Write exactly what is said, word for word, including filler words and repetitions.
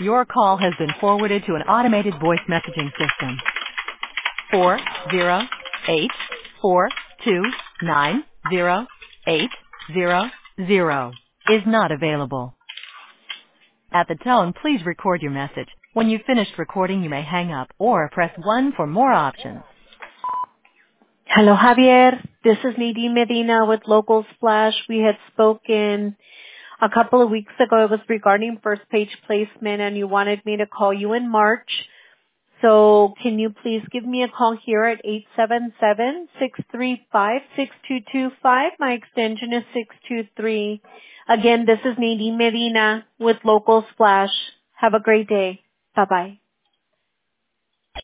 Your call has been forwarded to an automated voice messaging system. Four zero eight four two nine zero eight zero zero is not available. At the tone, please record your message. When you've finished recording, you may hang up or press one for more options. Hello, Javier. This is Nadine Medina with Local Splash. We had spoken a couple of weeks ago. It was regarding first page placement, and you wanted me to call you in March. So can you please give me a call here at eight seven seven, six three five, six two two five. My extension is six two three. Again, this is Nadine Medina with Local Splash. Have a great day. Bye-bye.